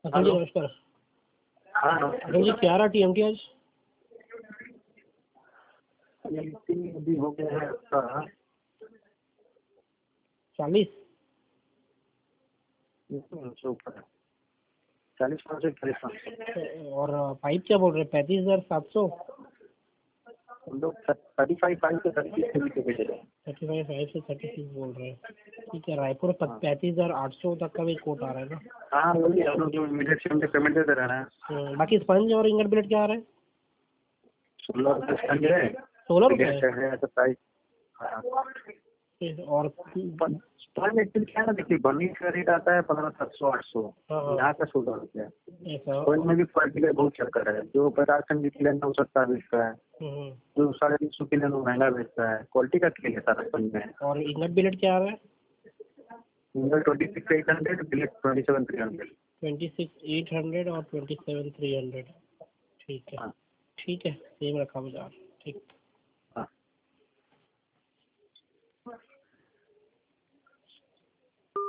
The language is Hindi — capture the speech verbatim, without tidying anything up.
अतुल जी नमस्कार। हाँ अतुल जी क्या रहा टी एम टी आज? अभी हो गया है आपका चालीस ऊपर चालीस पाँच सौ चालीस पाँच सौ और पाइप क्या बोल रहे हैं? पैंतीस हजार सात सौ हम लोग थर्टी फाइव फाइव से थर्टी सिक्स के बेच रहे हैं। थर्टी फाइव फाइव से थर्टी सिक्स बोल रहे हैं। ठीक है, रायपुर पैंतीस हजार आठ सौ तक का भी कोट आ रहा है ना? हाँ वही हम लोग जो इमीडिएट से हमसे पेमेंट देते रहना है। बाकी स्पंज और इंगट बिलेट क्या आ रहा है? सोलह रुपये स्पंज है, सोलह रुपये है तो प्राइस। और स्पंज एक्चुअली क्या है ना, देखिए बर्निश का रेट आता है पंद्रह सात सौ आठ सौ, यहाँ का सोलह रुपये। स्पंज में भी क्वालिटी का बहुत चक्कर है, जो पचास टन की किलो नौ सत्ता बेचता है, जो साढ़े तीन सौ किलो महंगा बेचता है, क्वालिटी का खेल है सारा स्पंज में। और इंगट बिलेट क्या आ रहा है? इंगट ट्वेंटी सिक्स एट हंड्रेड, बिलेट twenty seven three hundred. Twenty six eight hundred और ट्वेंटी सेवन थ्री हंड्रेड। ठीक है ठीक है, सेम रखा बाजार। ठीक।